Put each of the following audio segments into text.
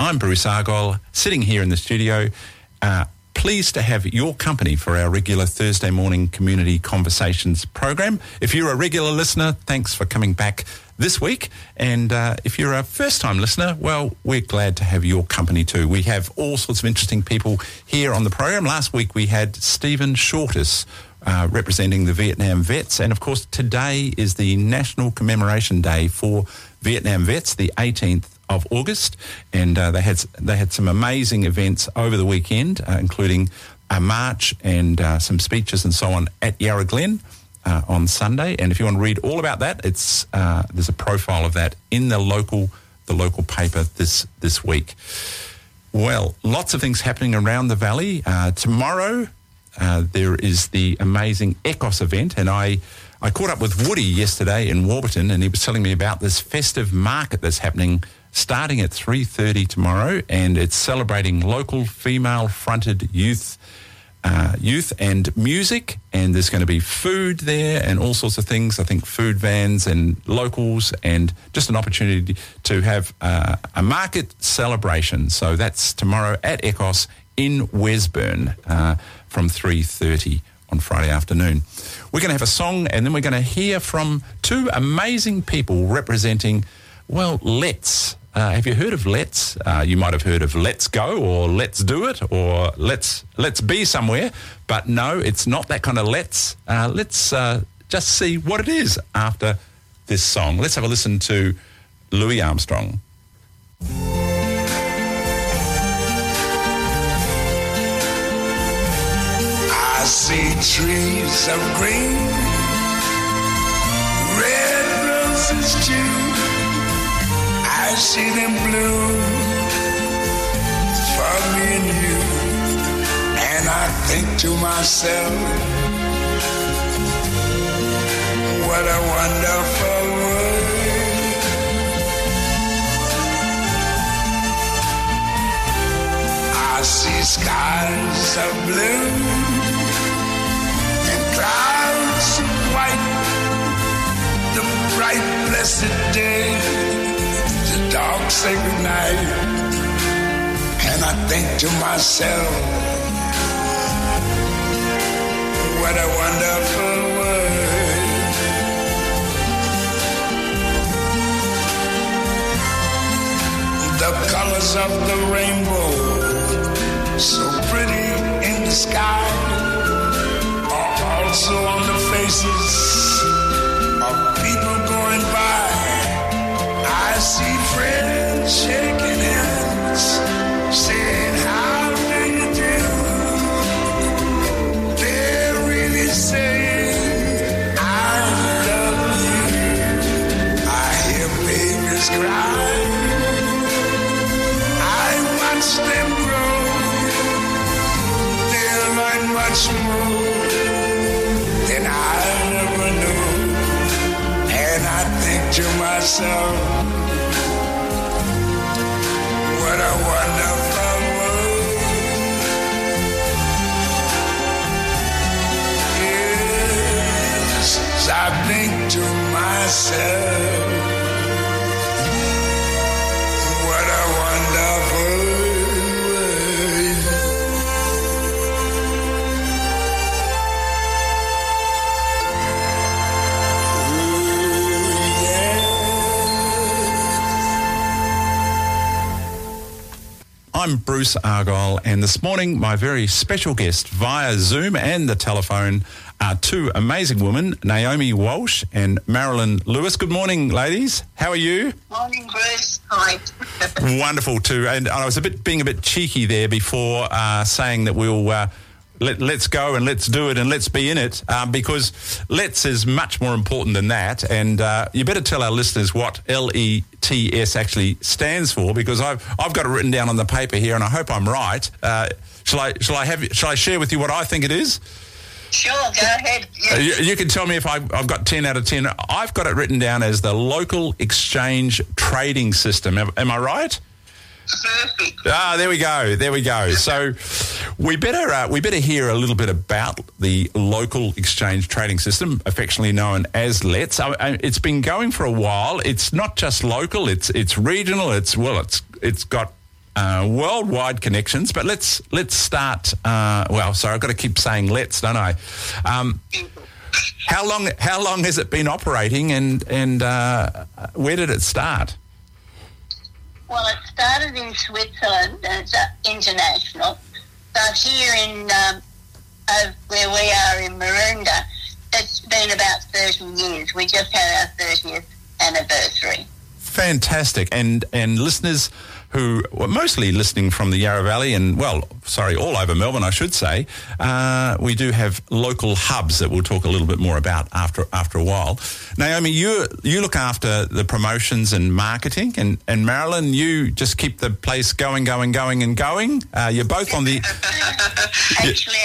I'm Bruce Argyle, sitting here in the studio, pleased to have your company for our regular Thursday morning community conversations program. If you're a regular listener, thanks for coming back this week. And if you're a first-time listener, well, we're glad to have your company too. We have all sorts of interesting people here on the program. Last week we had Stephen Shortis representing the Vietnam vets. And, of course, today is the National Commemoration Day for Vietnam vets, the 18th of August, and they had some amazing events over the weekend, including a march and some speeches and so on at Yarra Glen on Sunday. And if you want to read all about that, it's there's a profile of that in the local paper this week. Well, lots of things happening around the valley. Tomorrow there is the amazing ECOS event, and I caught up with Woody yesterday in Warburton, and he was telling me about this festive market that's happening starting at 3:30 tomorrow, and it's celebrating local female-fronted youth and music, and there's going to be food there and all sorts of things. I think food vans and locals, and just an opportunity to have a market celebration. So that's tomorrow at ECOS in Wesburn from 3:30 on Friday afternoon. We're going to have a song, and then we're going to hear from two amazing people representing, well, Let's. Have you heard of Let's? You might have heard of Let's Go or Let's Do It or Let's Be Somewhere, but no, it's not that kind of Let's. Let's just see what it is after this song. Let's have a listen to Louis Armstrong. I see trees of green, red roses too. I see them bloom for me and you, and I think to myself, what a wonderful world. I see skies of blue and clouds of white, the bright blessed day, the dark sacred night, and I think to myself, what a wonderful world. The colors of the rainbow, so pretty in the sky, are also on the faces of people going by. I see friends shaking hands, saying, how do you do? They're really saying, I love you. I hear babies cry, I watch them grow. They'll learn much more than I ever knew. And I think to myself, what a wonderful world. Yes, I think to myself, what a wonderful world. I'm Bruce Argyle, and this morning my very special guest via Zoom and the telephone are two amazing women, Naomi Walsh and Marilyn Lewis. Good morning, ladies. How are you? Morning, Bruce. Hi. Wonderful too. And I was being a bit cheeky there before saying that we'll let's go and let's do it and let's be in it, because let's is much more important than that. And you better tell our listeners what LETS actually stands for, because I've got it written down on the paper here, and I hope I'm right. Shall I share with you what I think it is? Sure, go ahead. Yes. You can tell me if I've got 10 out of 10. I've got it written down as the Local Exchange Trading System. Am I right? Perfect. There we go. So we better hear a little bit about the Local Exchange Trading System, affectionately known as LETS. It's been going for a while. It's not just local. It's regional. It's got worldwide connections. But let's start. Sorry, I've got to keep saying let's, don't I? How long has it been operating, and where did it start? Well, it started in Switzerland, and it's international. But here in where we are in Maroondah, it's been about 30 years. We just had our 30th anniversary. Fantastic. And listeners who were mostly listening from the Yarra Valley and, all over Melbourne, I should say, we do have local hubs that we'll talk a little bit more about after a while. Naomi, you look after the promotions and marketing, and Marilyn, you just keep the place going. You're both on the... Actually,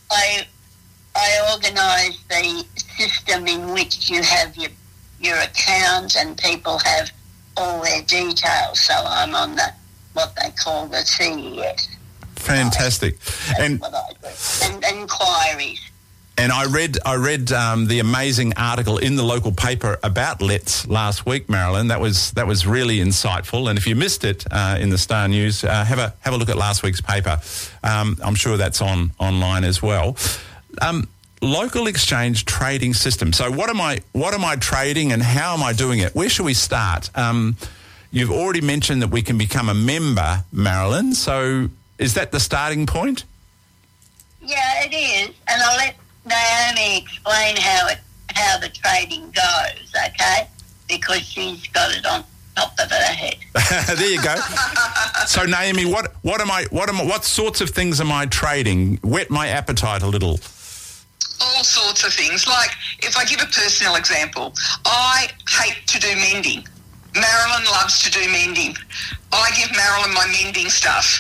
I organise the system in which you have your account and people have all their details. So I'm on what they call the CES. Fantastic. That's what I do. And inquiries. And I read the amazing article in the local paper about Let's last week, Marilyn. That was really insightful. And if you missed it in the Star News, have a look at last week's paper. I'm sure that's online as well. Local exchange trading system. So what am I trading, and how am I doing it? Where should we start? You've already mentioned that we can become a member, Marilyn. So is that the starting point? Yeah, it is. And I'll let Naomi explain how the trading goes, okay? Because she's got it on top of her head. There you go. So Naomi, what sorts of things am I trading? Whet my appetite a little. All sorts of things. Like, if I give a personal example, I hate to do mending. Marilyn loves to do mending. I give Marilyn my mending stuff.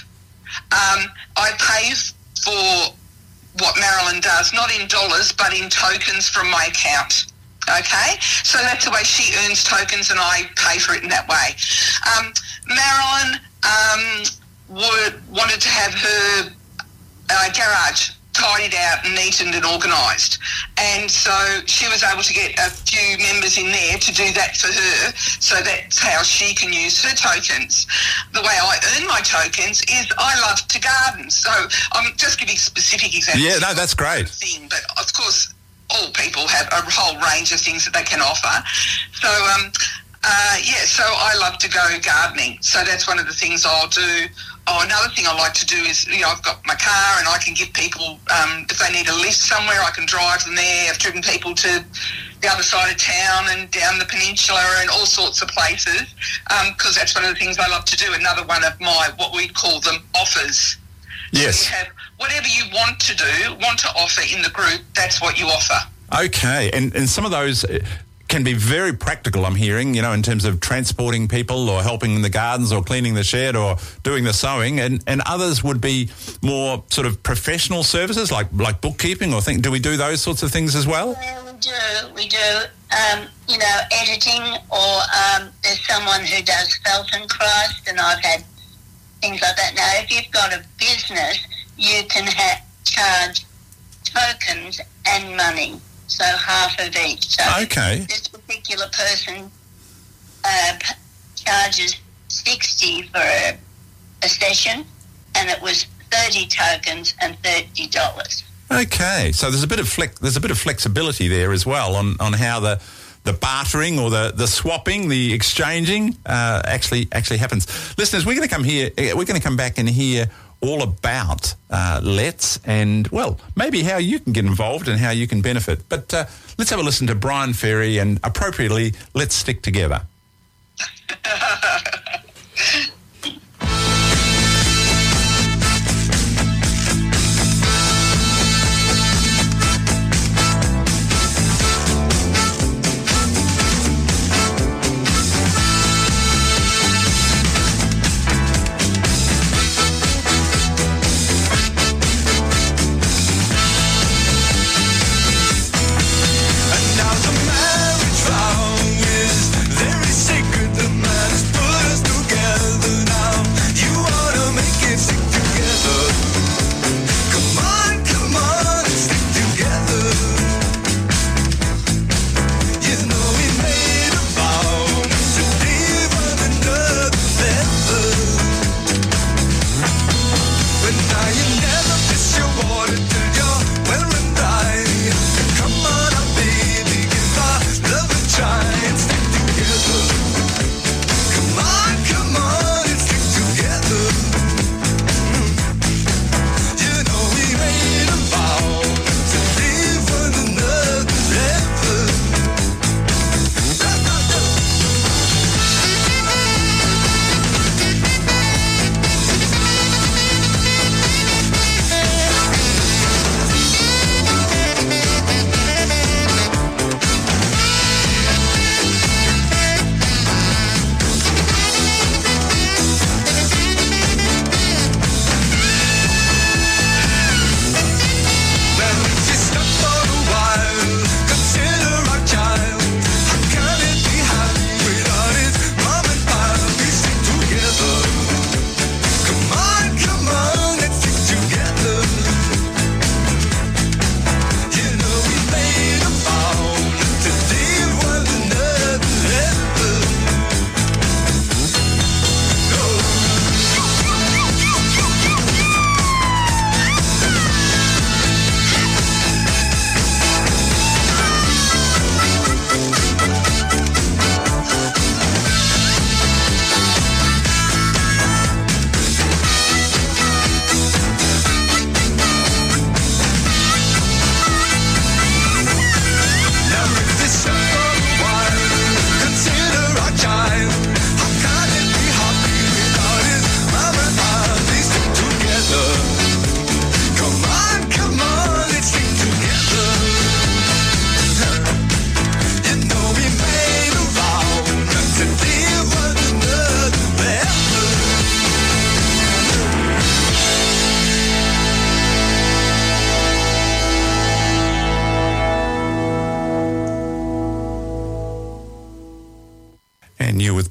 I pay for what Marilyn does, not in dollars, but in tokens from my account. Okay? So that's the way she earns tokens, and I pay for it in that way. Marilyn wanted to have her garage tidied out and neatened and organised. And so she was able to get a few members in there to do that for her, so that's how she can use her tokens. The way I earn my tokens is I love to garden. So I'm just giving specific examples. Yeah, no, that's great. But of course, all people have a whole range of things that they can offer. So, so I love to go gardening. So that's one of the things I'll do. Oh, another thing I like to do is, I've got my car and I can give people, if they need a lift somewhere, I can drive them there. I've driven people to the other side of town and down the peninsula and all sorts of places, because that's one of the things I love to do. Another one of my, what we'd call them, offers. Yes. So you have whatever you want to offer in the group, that's what you offer. Okay, and some of those can be very practical, I'm hearing, in terms of transporting people or helping in the gardens or cleaning the shed or doing the sewing, and others would be more sort of professional services like bookkeeping or do we do those sorts of things as well? Yeah, we do. Editing, or there's someone who does felt and crust, and I've had things like that. Now, if you've got a business, you can charge tokens and money. So half of each. So okay. This particular person charges $60 for a session, and it was 30 tokens and $30. Okay, so there's a bit of flexibility there as well on how the bartering or the swapping, the exchanging actually happens. Listeners, we're going to come back and hear all about Let's and, maybe how you can get involved and how you can benefit. But let's have a listen to Brian Ferry and, appropriately, Let's Stick Together. Very sacred, the man has put us together.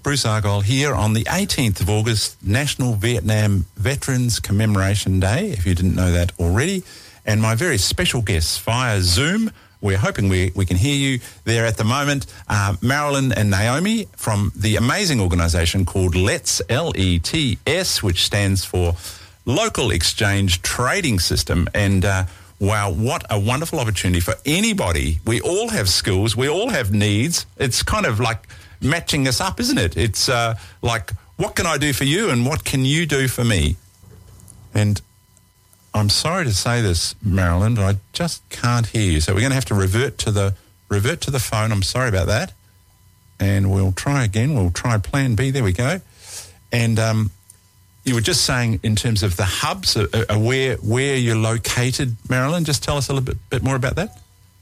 Bruce Argyle here on the 18th of August, National Vietnam Veterans Commemoration Day, if you didn't know that already. And my very special guests via Zoom, we're hoping we can hear you there at the moment, Marilyn and Naomi from the amazing organisation called LETS, L-E-T-S, which stands for Local Exchange Trading System. And wow, what a wonderful opportunity for anybody. We all have skills, we all have needs. It's kind of like matching us up, isn't it? It's like, what can I do for you and what can you do for me? And I'm sorry to say this, Marilyn, but I just can't hear you. So we're going to have to revert to the phone. I'm sorry about that. And we'll try again. We'll try plan B. There we go. And you were just saying in terms of the hubs, where you're located, Marilyn. Just tell us a little bit more about that.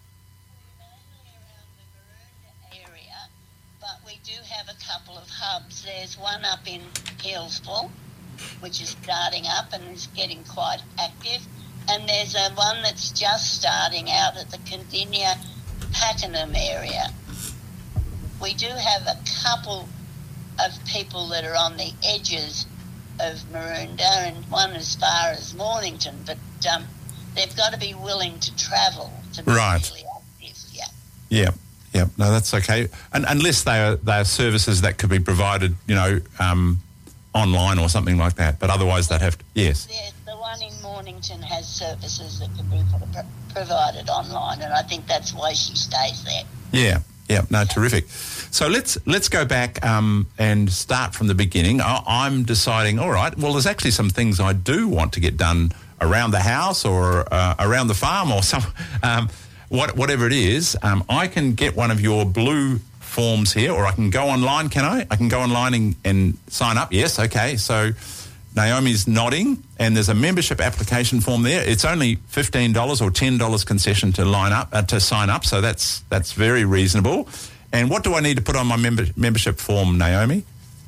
Hubs. There's one up in Healesville, which is starting up and is getting quite active, and there's one that's just starting out at the Condinia Pakenham area. We do have a couple of people that are on the edges of Maroondah and one as far as Mornington, but they've got to be willing to travel to be really active. Yeah. Yeah, no, that's okay. And unless they are services that could be provided, online or something like that. But otherwise, they'd have to. Yes. Yeah, the one in Mornington has services that can be provided online, and I think that's why she stays there. Yeah. No, terrific. So let's go back and start from the beginning. I'm deciding. All right. Well, there's actually some things I do want to get done around the house or around the farm or some. Whatever it is, I can get one of your blue forms here, or I can go online, can I? I can go online and sign up. Yes, okay. So Naomi's nodding, and there's a membership application form there. It's only $15 or $10 concession to sign up, so that's very reasonable. And what do I need to put on my membership form, Naomi?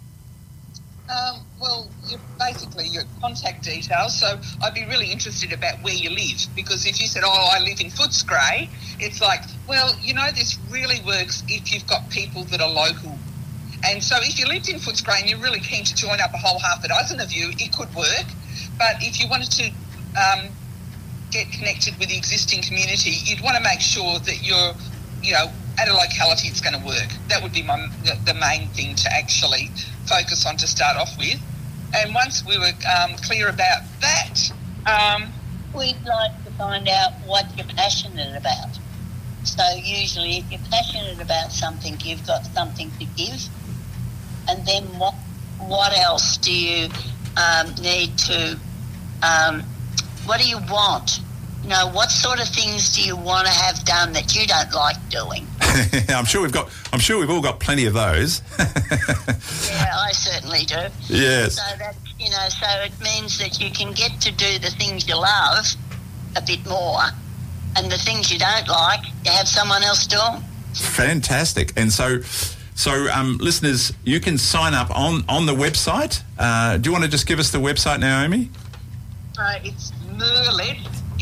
Well, basically your contact details. So I'd be really interested about where you live, because if you said, I live in Footscray, it's like, well, this really works if you've got people that are local. And so if you lived in Footscray and you're really keen to join up a whole half a dozen of you, it could work. But if you wanted to get connected with the existing community, you'd want to make sure that you're, at a locality it's going to work. That would be the main thing to actually focus on to start off with. And once we were clear about that... we'd like to find out what you're passionate about. So usually if you're passionate about something, you've got something to give. And then what else do you need to... what do you want? What sort of things do you want to have done that you don't like doing? I'm sure we've all got plenty of those. Yeah, I certainly do. Yes. So that so it means that you can get to do the things you love a bit more, and the things you don't like, you have someone else do them. Fantastic. And so listeners, you can sign up on the website. Do you want to just give us the website, Naomi? It's Merlets,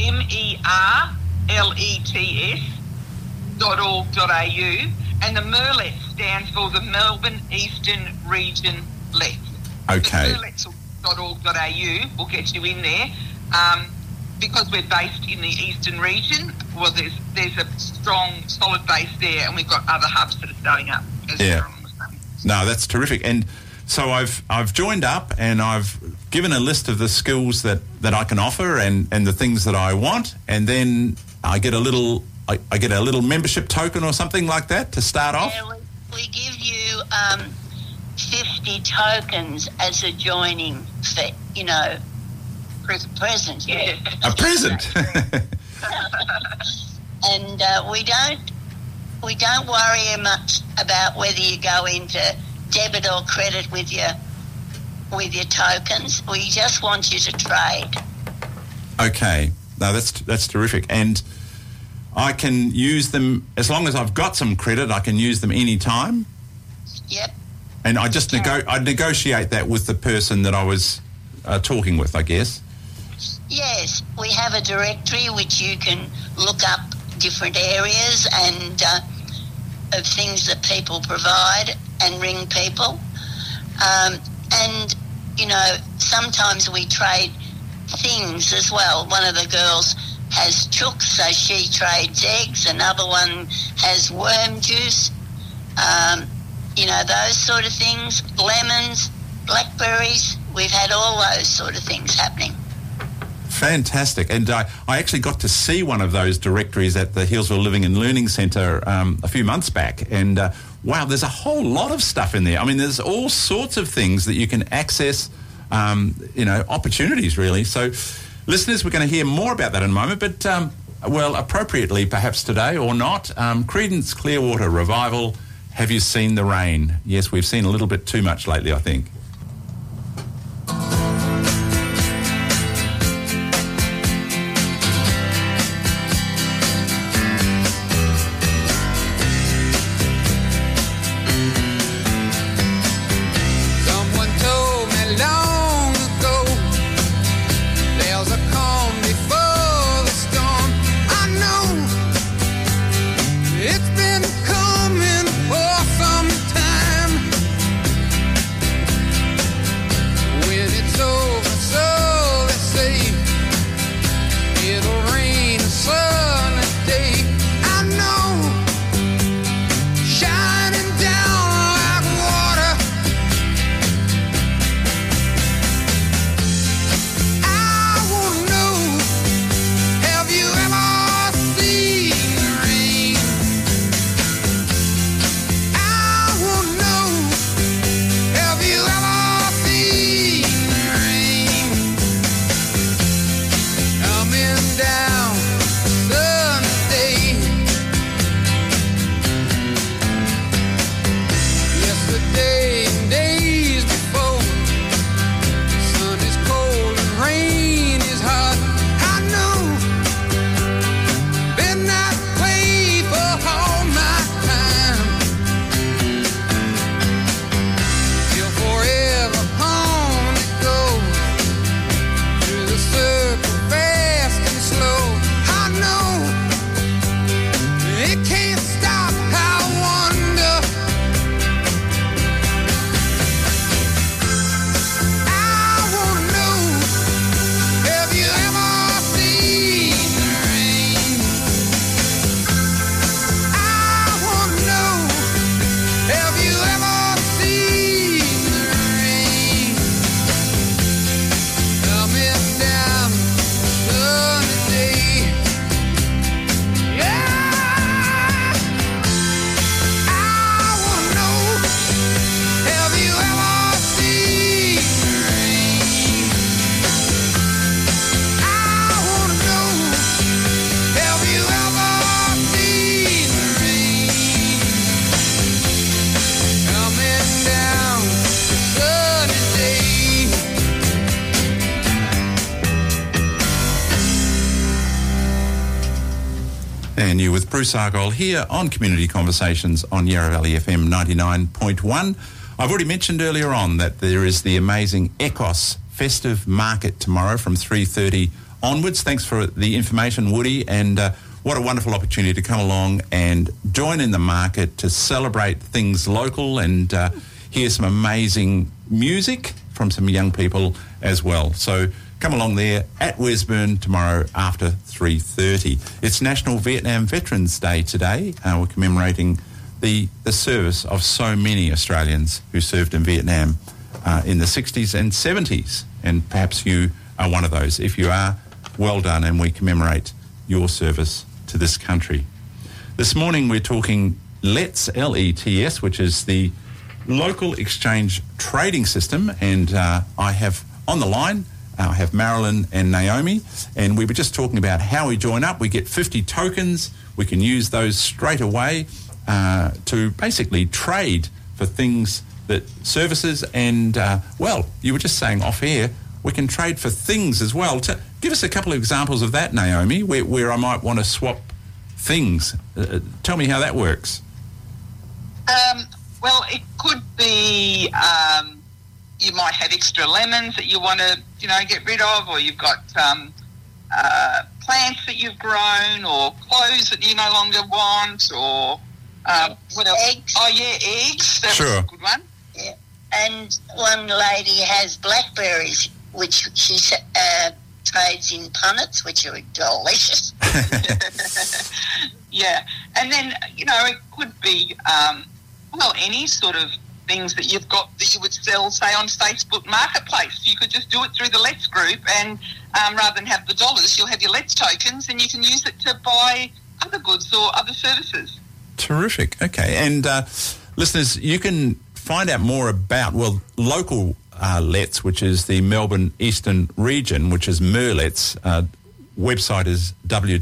merlets.org.au, and the Merlets stands for the Melbourne Eastern Region Let. Okay. Merlets.org.au will get you in there. Because we're based in the Eastern Region, well, there's a strong, solid base there, and we've got other hubs that are starting up as well. No, that's terrific. And so I've joined up and I've given a list of the skills that I can offer and the things that I want, and then I get a little membership token or something like that to start off. Yeah, we give you 50 tokens as a joining fee, present. Yeah. A present. And we don't worry much about whether you go into debit or credit with your tokens. We just want you to trade. Okay. No, that's terrific. And I can use them as long as I've got some credit. I can use them any time. Yep. And I just I'd negotiate that with the person that I was talking with, I guess. Yes, we have a directory which you can look up different areas and of things that people provide and ring people. And, you know, sometimes we trade things as well. One of the girls has chooks, so she trades eggs. Another one has worm juice. You know, those sort of things. Lemons, blackberries. We've had all those sort of things happening. Fantastic. And I actually got to see one of those directories at the Healesville Living and Learning Centre a few months back. And, wow, there's a whole lot of stuff in there. I mean, there's all sorts of things that you can access, you know, opportunities, really. So, listeners, we're going to hear more about that in a moment. But, well, appropriately perhaps today or not, Creedence Clearwater Revival, Have You Seen the Rain? Yes, we've seen a little bit too much lately, I think. And you with Bruce Argyle here on Community Conversations on Yarra Valley FM 99.1. I've already mentioned earlier on that there is the amazing Ecos Festive Market tomorrow from 3:30 onwards. Thanks for the information, Woody, and what a wonderful opportunity to come along and join in the market to celebrate things local and hear some amazing music from some young people as well. So come along there at Wesburn tomorrow after 3:30. It's National Vietnam Veterans Day today. We're commemorating the service of so many Australians who served in Vietnam in the 60s and 70s. And perhaps you are one of those. If you are, well done, and we commemorate your service to this country. This morning we're talking LETS, L-E-T-S, which is the local exchange trading system. And I have on the line, I have Marilyn and Naomi, and we were just talking about how we join up. We get 50 tokens. We can use those straight away to basically trade for things, that services, and, well, you were just saying off air, we can trade for things as well. Give us a couple of examples of that, Naomi, where I might want to swap things. Tell me how that works. Well, it could be you might have extra lemons that you want to, get rid of, or you've got plants that you've grown, or clothes that you no longer want, or what else? Eggs. Oh, yeah, eggs. That's sure. a good one. Yeah. and one lady has blackberries, which she trades in punnets, which are delicious. Yeah, and then, it could be, any sort of things that you've got that you would sell, say, on Facebook Marketplace. You could just do it through the Let's group, and rather than have the dollars, you'll have your Let's tokens, and you can use it to buy other goods or other services. Terrific. Okay. And listeners, you can find out more about, local Let's, which is the Melbourne Eastern Region, which is Merlets. Website is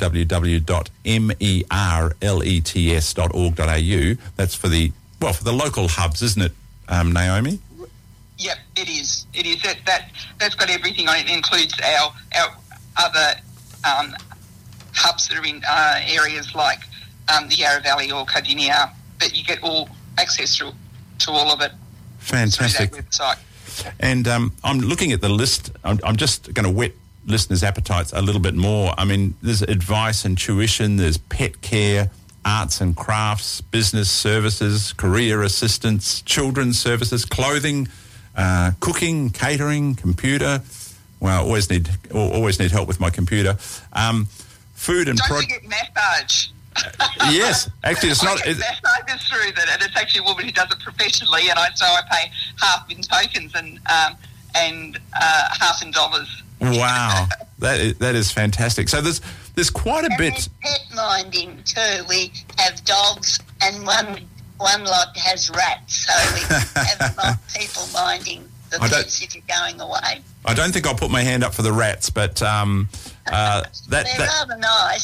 www.merlets.org.au. That's for the local hubs, isn't it, Naomi? Yep, it is. It is. That's got everything on it. It includes our other hubs that are in areas like the Yarra Valley or Cardinia, but you get all access to all of it. Fantastic. Through that website. And I'm looking at the list. I'm just going to whet listeners' appetites a little bit more. I mean, there's advice and tuition, there's pet care, arts and crafts, business services, career assistance, children's services, clothing, cooking, catering, computer. Well, always need help with my computer. Food and... Don't forget massage. Yes, actually, it's not... Massages through that, and it's actually a woman who does it professionally, and so I pay half in tokens and half in dollars. Wow, that is fantastic. So there's quite a bit. There's pet minding too. We have dogs, and one lot has rats. So we have a lot of people minding the pets if you're going away. I don't think I'll put my hand up for the rats, but they're rather nice.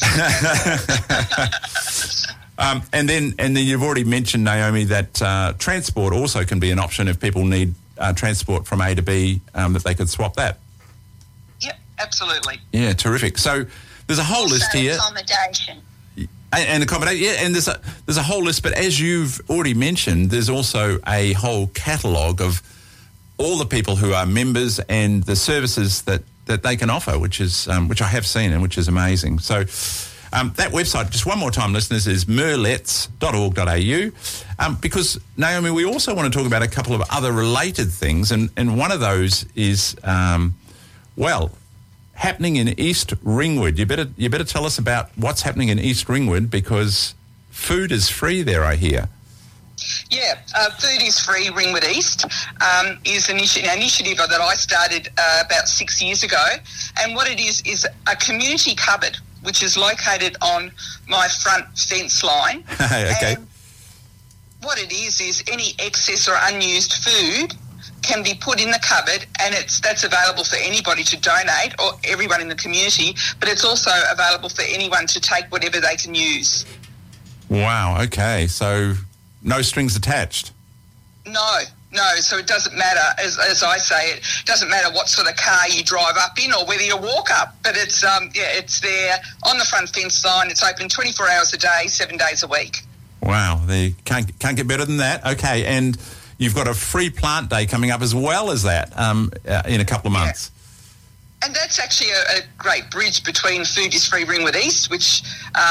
And then you've already mentioned, Naomi, that transport also can be an option if people need transport from A to B, that they could swap that. Absolutely. Yeah, terrific. So there's a whole list here. Accommodation. And accommodation, yeah, and there's a whole list, but as you've already mentioned, there's also a whole catalogue of all the people who are members and the services that they can offer, which I have seen and which is amazing. So that website, just one more time, listeners, is merlets.org.au. Because, Naomi, we also want to talk about a couple of other related things, and one of those is, happening in East Ringwood. You better tell us about what's happening in East Ringwood, because food is free there, I hear. Yeah, Food is Free Ringwood East is an initiative that I started about 6 years ago, and what it is a community cupboard which is located on my front fence line. Okay. And what it is any excess or unused food can be put in the cupboard, and that's available for anybody to donate, or everyone in the community, but it's also available for anyone to take whatever they can use. Wow, okay. So no strings attached? No. So it doesn't matter, as I say, it doesn't matter what sort of car you drive up in or whether you walk up, but it's it's there on the front fence line. It's open 24 hours a day, 7 days a week. Wow, they can't get better than that. Okay, and you've got a free plant day coming up as well as that in a couple of months. Yeah. And that's actually a great bridge between Food is Free Ringwood East, which,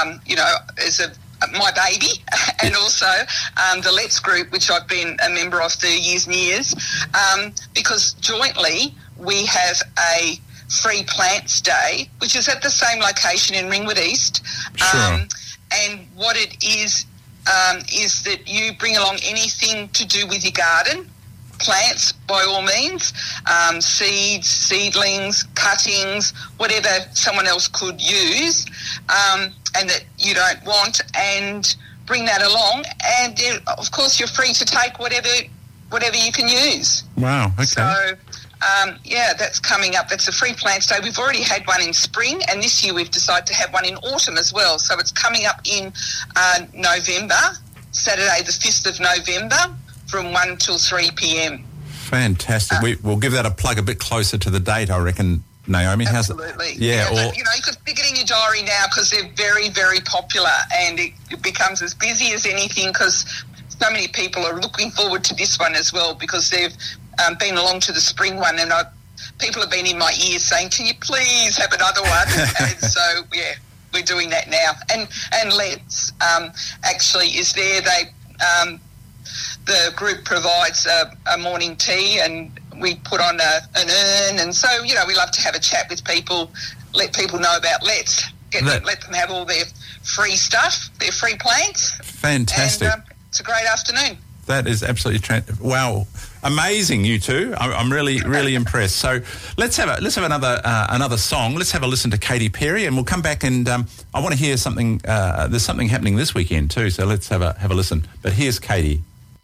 is my baby, and also the Let's group, which I've been a member of for years and years, because jointly we have a free plants day, which is at the same location in Ringwood East. Sure. And what it is that you bring along anything to do with your garden, plants by all means, seeds, seedlings, cuttings, whatever someone else could use, and that you don't want, and bring that along. And of course, you're free to take whatever you can use. Wow. Okay. So, that's coming up. That's a free plants day. We've already had one in spring, and this year we've decided to have one in autumn as well. So it's coming up in November, Saturday the 5th of November, from 1 till 3 p.m. Fantastic. We'll give that a plug a bit closer to the date, I reckon, Naomi. Absolutely. Yeah. You could stick it in your diary now, because they're very, very popular, and it becomes as busy as anything, because so many people are looking forward to this one as well, because they've been along to the spring one, and people have been in my ears saying, can you please have another one? And so, we're doing that now. And Let's actually is there. the group provides a morning tea, and we put on an urn, and so we love to have a chat with people, let people know about Let's, let them have all their free stuff, their free plants. Fantastic. And it's a great afternoon. That is absolutely wow, amazing, you two. I'm really, really impressed. So let's have another song. Let's have a listen to Katy Perry, and we'll come back and I want to hear something. There's something happening this weekend too. So let's have a listen. But here's Katy.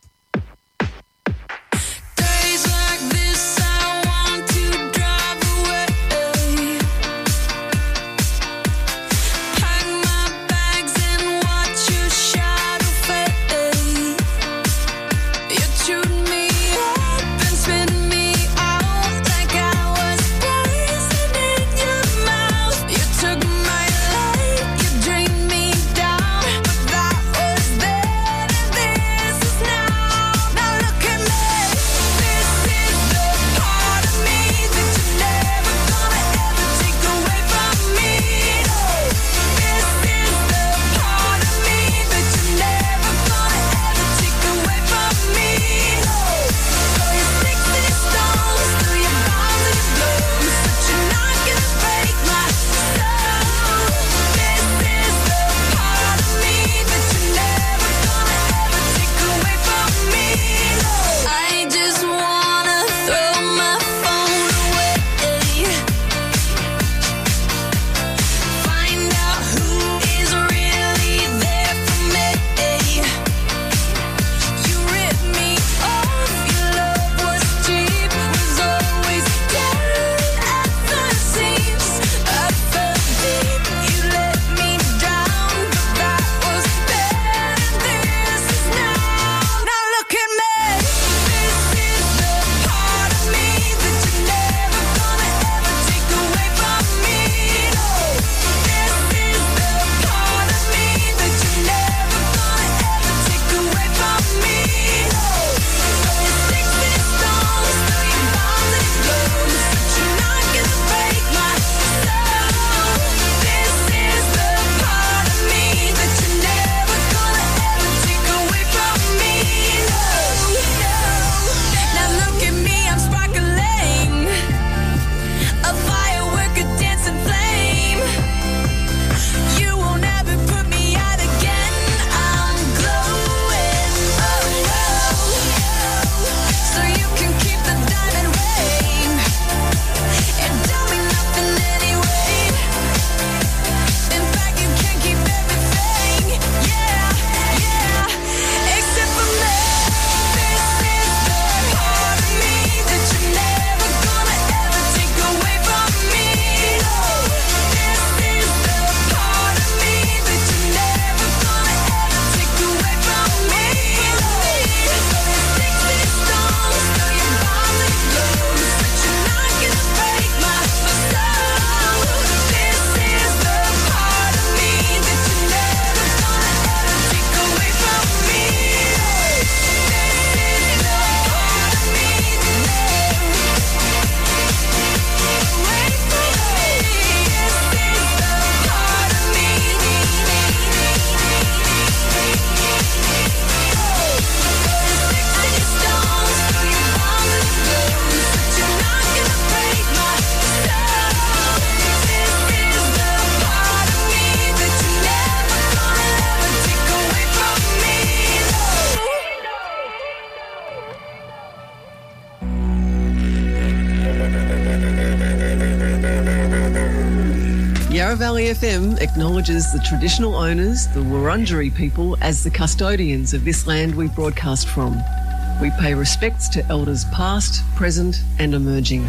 Yarra Valley FM acknowledges the traditional owners, the Wurundjeri people, as the custodians of this land we broadcast from. We pay respects to elders past, present and emerging.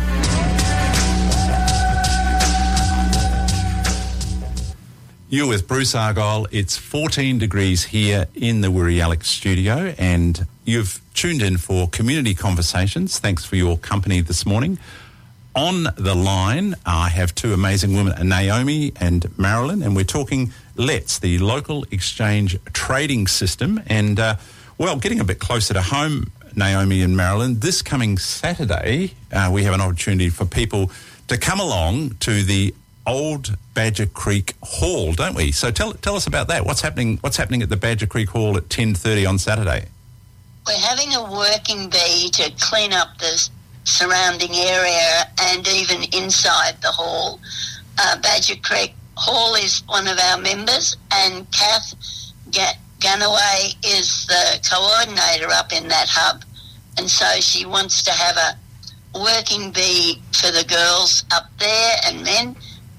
You're with Bruce Argyle. It's 14 degrees here in the Wirialek studio, and you've tuned in for Community Conversations. Thanks for your company this morning. On the line, I have two amazing women, Naomi and Marilyn, and we're talking Let's, the local exchange trading system. And, getting a bit closer to home, Naomi and Marilyn, this coming Saturday, we have an opportunity for people to come along to the Old Badger Creek Hall, don't we? So tell us about that. What's happening at the Badger Creek Hall at 10:30 on Saturday? we're having a working bee to clean up the surrounding area and even inside the hall. Badger Creek Hall is one of our members, and Kath Ganaway is the coordinator up in that hub, and so she wants to have a working bee for the girls up there and men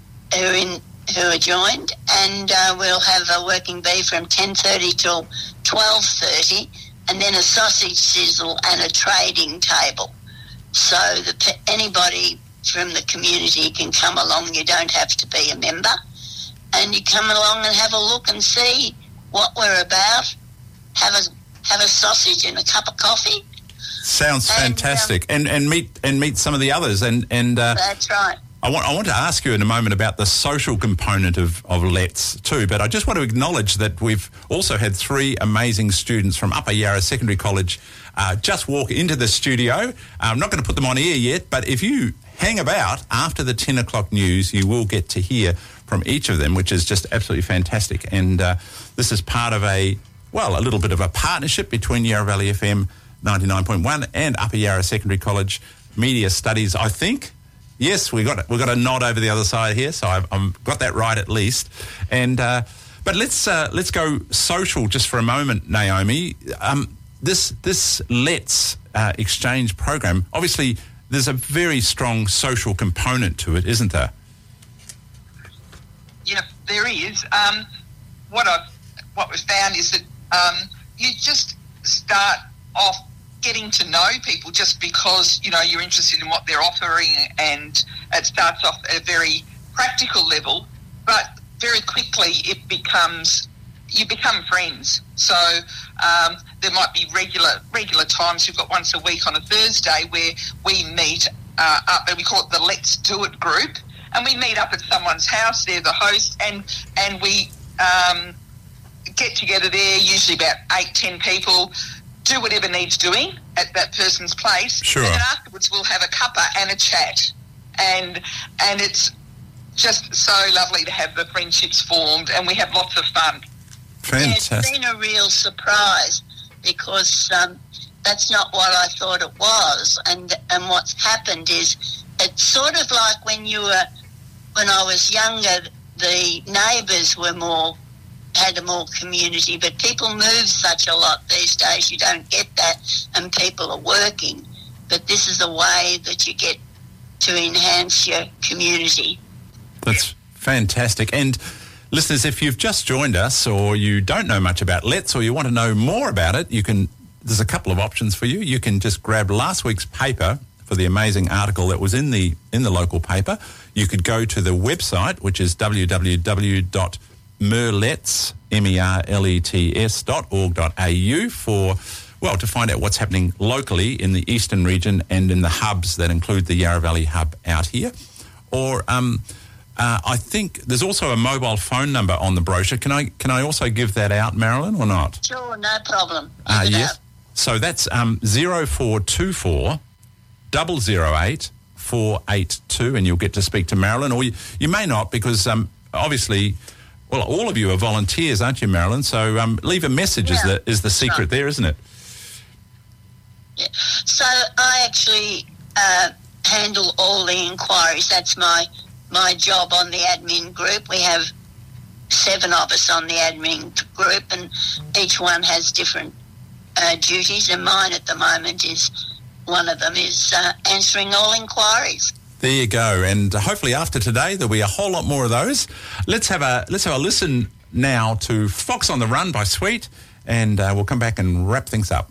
who are joined, and we'll have a working bee from 10:30 till 12:30, and then a sausage sizzle and a trading table. So anybody from the community can come along. You don't have to be a member, and you come along and have a look and see what we're about. Have a sausage and a cup of coffee. Sounds fantastic, and meet some of the others. And that's right. I want to ask you in a moment about the social component of Let's too, but I just want to acknowledge that we've also had 3 amazing students from Upper Yarra Secondary College just walk into the studio. I'm not going to put them on air yet, but if you hang about after the 10 o'clock news, you will get to hear from each of them, which is just absolutely fantastic. And this is part of a little bit of a partnership between Yarra Valley FM 99.1 and Upper Yarra Secondary College Media Studies, I think. Yes, we got a nod over the other side here, so I've got that right at least. And but let's go social just for a moment, Naomi. This Let's exchange program, obviously, there's a very strong social component to it, isn't there? Yeah, there is. What we've found is that you just start off getting to know people just because, you're interested in what they're offering, and it starts off at a very practical level, but very quickly you become friends. So there might be regular times. We've got once a week on a Thursday where we meet up, and we call it the Let's Do It group, and we meet up at someone's house. They're the host, and we get together there, usually about 8-10 people, do whatever needs doing at that person's place. Sure. And then afterwards we'll have a cuppa and a chat. And it's just so lovely to have the friendships formed, and we have lots of fun. Fantastic. Yeah, it's been a real surprise because that's not what I thought it was. And what's happened is it's sort of like when I was younger, the neighbours had a more community, but people move such a lot these days, you don't get that, and people are working. But this is a way that you get to enhance your community. That's fantastic. And listeners, if you've just joined us or you don't know much about Let's, or you want to know more about it, there's a couple of options for you. You can just grab last week's paper for the amazing article that was in the local paper. You could go to the website, which is www.merlets.org.au to find out what's happening locally in the eastern region and in the hubs that include the Yarra Valley hub out here. Or I think there's also a mobile phone number on the brochure. Can I also give that out, Marilyn, or not? Sure, no problem. Yes. So that's 0424 008 482, and you'll get to speak to Marilyn. Or you may not, because obviously, all of you are volunteers, aren't you, Marilyn? So leave a message is the secret there, isn't it? Yeah. So I actually handle all the inquiries. That's my job on the admin group. We have 7 of us on the admin group, and each one has different duties, and mine at the moment is one of them is answering all inquiries. There you go, and hopefully after today there'll be a whole lot more of those. Let's have a listen now to Fox on the Run by Sweet, and we'll come back and wrap things up.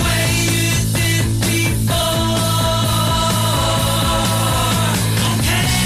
Okay.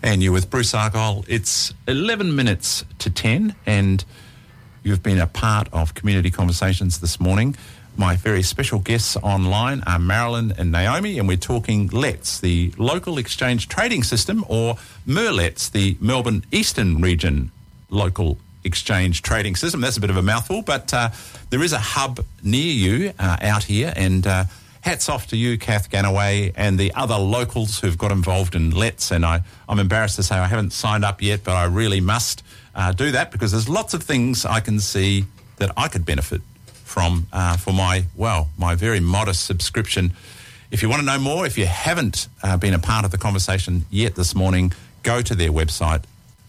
And you're with Bruce Argyle. It's 11 minutes to 10, and you've been a part of Community Conversations this morning. My very special guests online are Marilyn and Naomi, and we're talking LETS, the Local Exchange Trading System, or MERLETS, the Melbourne Eastern Region Local Exchange Trading System. That's a bit of a mouthful, but there is a hub near you out here, and hats off to you, Kath Ganaway, and the other locals who've got involved in LETS. And I'm embarrassed to say I haven't signed up yet, but I really must do that, because there's lots of things I can see that I could benefit from for my very modest subscription. If you want to know more, if you haven't been a part of the conversation yet this morning, go to their website,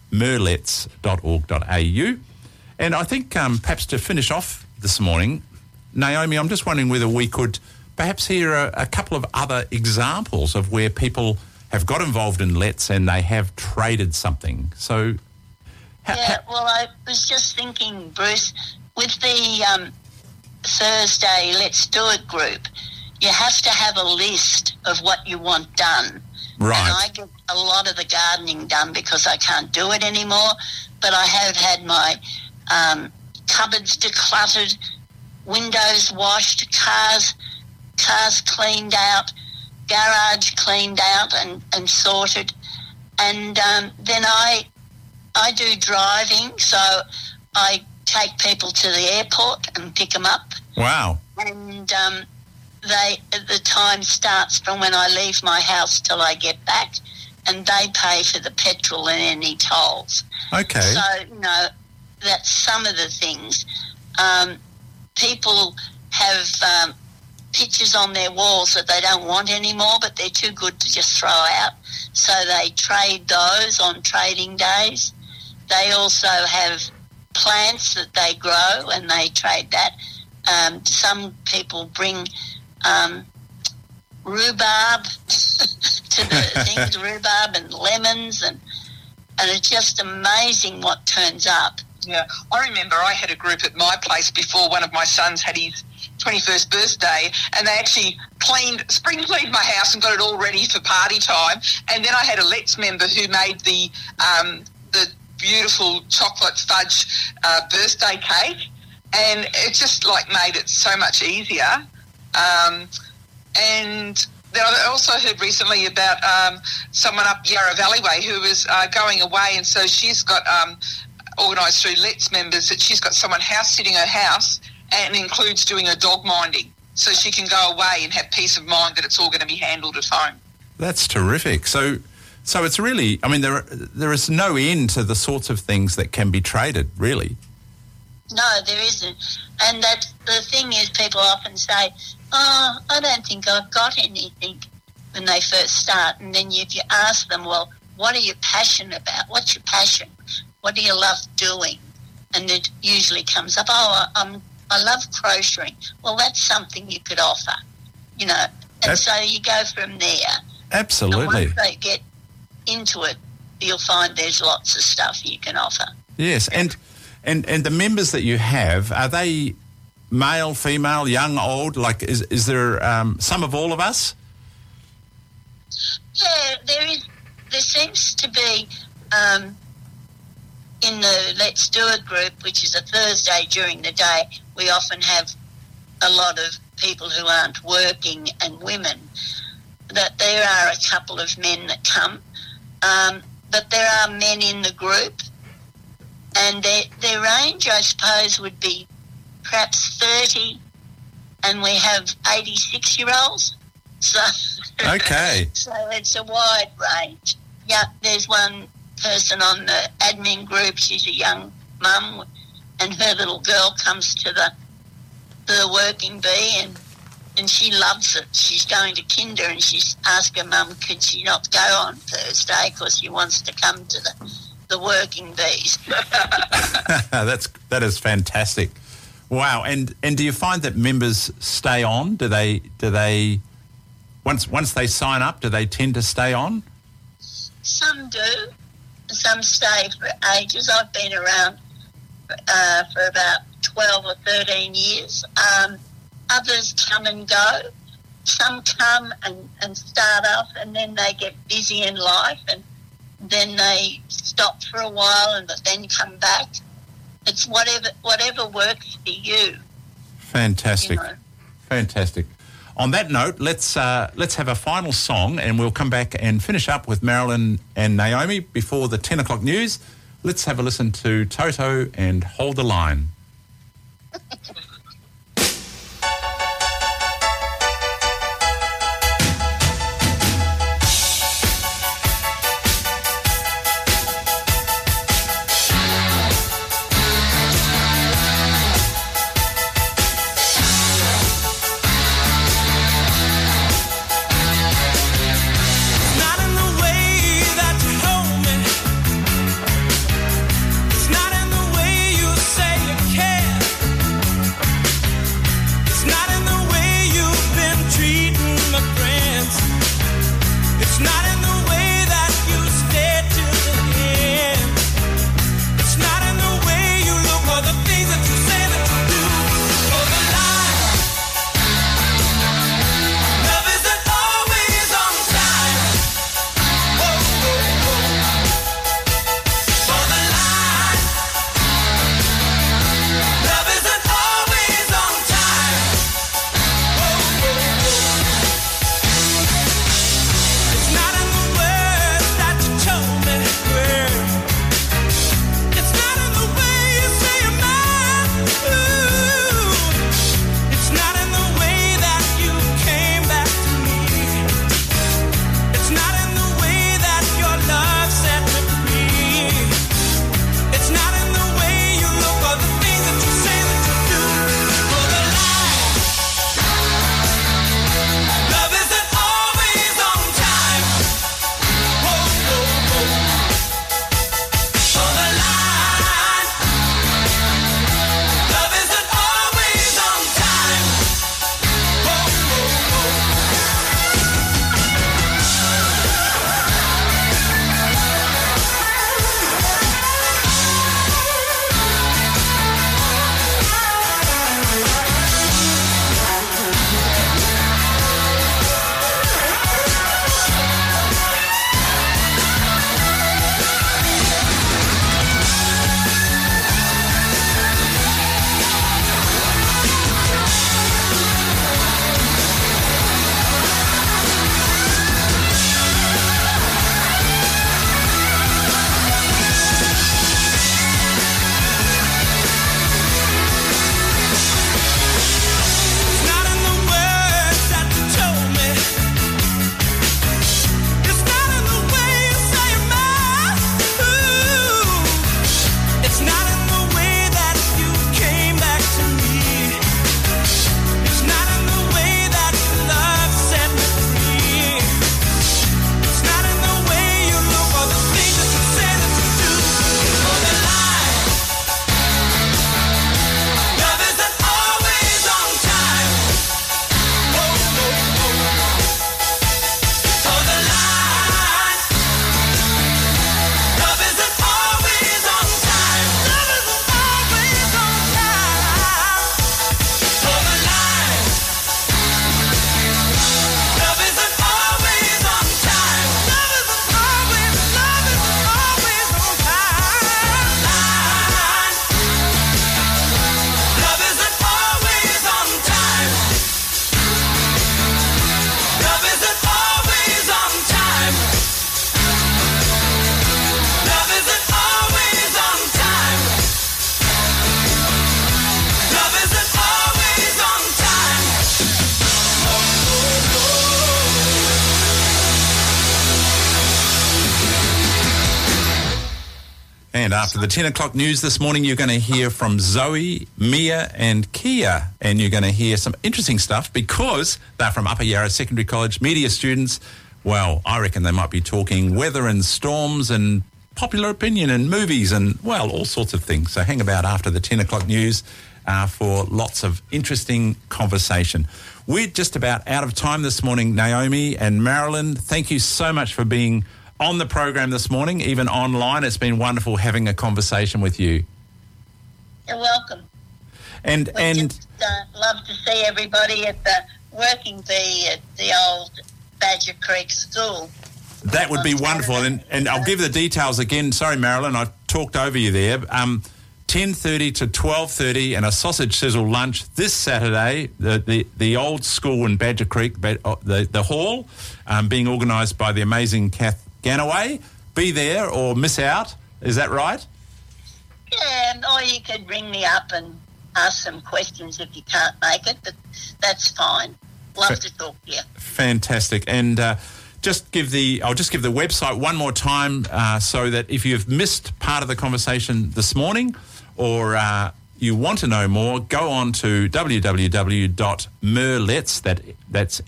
merlets.org.au. And I think perhaps to finish off this morning, Naomi, I'm just wondering whether we could perhaps hear a couple of other examples of where people have got involved in LETS and they have traded something. So, I was just thinking, Bruce, with the Thursday Let's Do It group, you have to have a list of what you want done. Right. And I get a lot of the gardening done because I can't do it anymore, but I have had my cupboards decluttered, windows washed, cars cleaned out, garage cleaned out and sorted. And then I do driving, so I take people to the airport and pick them up. Wow. And the time starts from when I leave my house till I get back, and they pay for the petrol and any tolls. Okay. So, that's some of the things. People have pictures on their walls that they don't want anymore, but they're too good to just throw out. So they trade those on trading days. They also have plants that they grow, and they trade that. Some people bring rhubarb to the things, rhubarb and lemons, and it's just amazing what turns up. Yeah, I remember I had a group at my place before one of my sons had his 21st birthday, and they actually spring cleaned my house and got it all ready for party time. And then I had a LETS member who made the beautiful chocolate fudge birthday cake, and it just made it so much easier. And then I also heard recently about someone up Yarra Valley Way who was going away, and so she's got organised through LETS members that she's got someone house sitting her house, and includes doing her dog minding, so she can go away and have peace of mind that it's all going to be handled at home. That's terrific. So it's really, there is no end to the sorts of things that can be traded, really. No, there isn't. And that's the thing is, people often say, I don't think I've got anything when they first start. And then if you ask them, well, what are you passionate about? What's your passion? What do you love doing? And it usually comes up, I love crocheting. Well, that's something you could offer, And so you go from there. Absolutely. And once they get into it, you'll find there's lots of stuff you can offer. Yes, and the members that you have, are they male, female, young, old? Is there some of all of us? Yeah, there seems to be in the Let's Do It group, which is a Thursday during the day, we often have a lot of people who aren't working and women, that there are a couple of men that come, but there are men in the group, and their range, I suppose, would be perhaps 30, and we have 86-year-olds. So, okay. So it's a wide range. Yeah, there's one person on the admin group. She's a young mum, and her little girl comes to the working bee, and she loves it. She's going to kinder, and she's asked her mum, could she not go on Thursday because she wants to come to the working bees. That is fantastic. Wow. And do you find that members stay on? Do they once they sign up, do they tend to stay on? Some do. Some stay for ages. I've been around for about 12 or 13 years. Others come and go. Some come and start off, and then they get busy in life, and then they stop for a while but then come back. It's whatever works for you. Fantastic. Fantastic. On that note, let's have a final song and we'll come back and finish up with Marilyn and Naomi before the 10 o'clock news. Let's have a listen to Toto and Hold the Line. And after the 10 o'clock news this morning, you're going to hear from Zoe, Mia and Kia. And you're going to hear some interesting stuff because they're from Upper Yarra Secondary College, media students. Well, I reckon they might be talking weather and storms and popular opinion and movies and, well, all sorts of things. So hang about after the 10 o'clock news for lots of interesting conversation. We're just about out of time this morning, Naomi and Marilyn. Thank you so much for being on the program this morning, even online. It's been wonderful having a conversation with you. You're welcome. And just love to see everybody at the working bee at the old Badger Creek School. That would be wonderful. And I'll give the details again. Sorry, Marilyn, I talked over you there. 10:30 to 12:30 and a sausage sizzle lunch this Saturday, the old school in Badger Creek, the hall, being organised by the amazing Kath Ganaway. Be there or miss out. Is that right? Yeah, or you could ring me up and ask some questions if you can't make it, but that's fine. Love to talk to you. Fantastic. And I'll just give the website one more time so that if you've missed part of the conversation this morning or you want to know more, go on to www.merlets, that's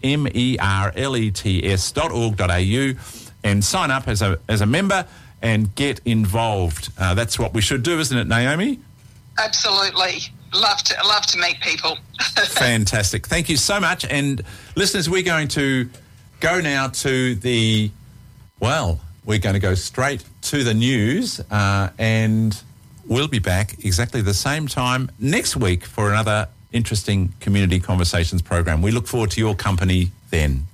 merlets.org.au, and sign up as a member and get involved. That's what we should do, isn't it, Naomi? Absolutely. Love to meet people. Fantastic. Thank you so much. And listeners, we're going to go now to we're going to go straight to the news and we'll be back exactly the same time next week for another interesting Community Conversations program. We look forward to your company then.